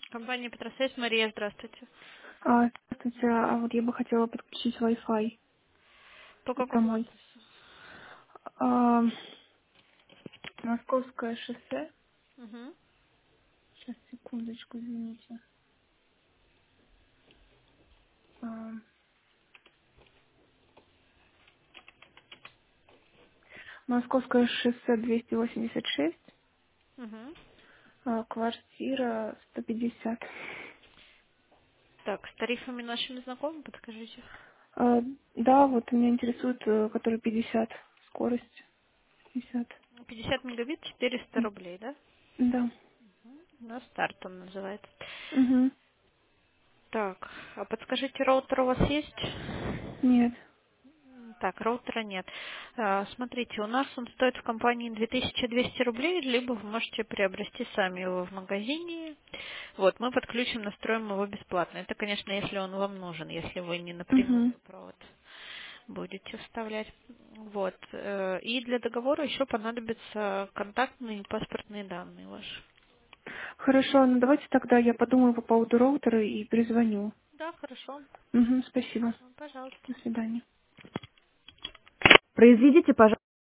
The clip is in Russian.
Компания Петросвязь, Мария, здравствуйте. Здравствуйте, а вот я бы хотела подключить Wi-Fi По какому домой. адресу? А, Московское шоссе. Угу. Сейчас, секундочку, извините. А, Московское шоссе 286, Угу. квартира 150. Так, с тарифами нашими знакомы, подскажите. А, Да, вот меня интересует, который 50, скорость 50. 50 мегабит, 400 рублей, да? Да. На старт он называется. Угу. Так, а подскажите, роутер у вас есть? Нет. Так, роутера нет. Смотрите, у нас он стоит в компании 2200 рублей, либо вы можете приобрести сами его в магазине. Вот, мы подключим, настроим его бесплатно. Это, конечно, если он вам нужен, если вы не Угу. напрямую провод будете вставлять. Вот. И для договора еще понадобятся контактные и паспортные данные ваши. Хорошо, ну давайте тогда я подумаю по поводу роутера и перезвоню. Да, хорошо. Угу, спасибо. Пожалуйста. До свидания. Произведите, пожалуйста.